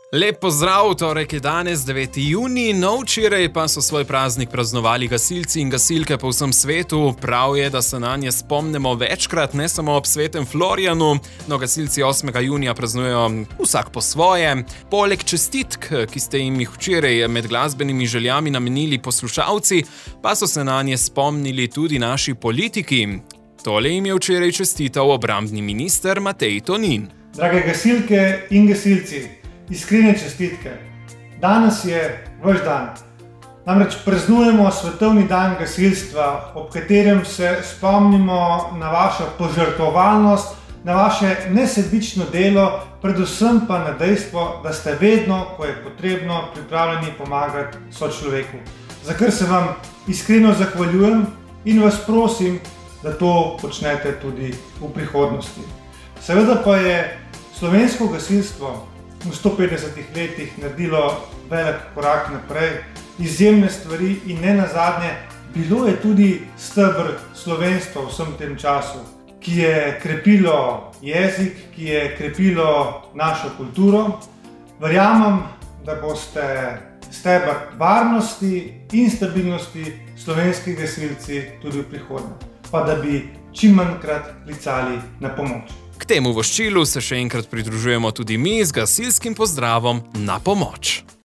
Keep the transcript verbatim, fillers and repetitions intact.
Lep pozdrav, torek je danes, deveti junij, no včeraj pa so svoj praznik praznovali gasilci in gasilke po vsem svetu. Prav je, da se nanje spomnimo večkrat, ne samo ob svetem Florijanu, no gasilci osmega junija praznujejo vsak po svoje. Poleg čestitk, ki ste jim jih včeraj med glasbenimi željami namenili poslušalci, pa so se nanje spomnili tudi naši politiki. Tole jim je včeraj čestital obrambni minister Matej Tonin. Drage gasilke in gasilci, iskrene čestitke. Danes je vaš dan. Namreč praznujemo svetovni dan gasilstva, ob katerem se spomnimo na vašo požrtvovalnost, na vaše nesebično delo, predvsem pa na dejstvo, da ste vedno, ko je potrebno, pripravljeni pomagati sočloveku. Za kar se vam iskreno zahvaljujem in vas prosim, da to počnete tudi v prihodnosti. Seveda pa je slovensko gasilstvo v sto petdesetih letih naredilo velik korak naprej, izjemne stvari in ne nazadnje bilo je tudi steber slovenstva v vsem tem času, ki je krepilo jezik, ki je krepilo našo kulturo. Verjamem, da boste steber varnosti in stabilnosti slovenski gasilci tudi v prihodnje, pa da bi čim manjkrat klicali na pomoč. K temu voščilu se še enkrat pridružujemo tudi mi z gasilskim pozdravom na pomoč.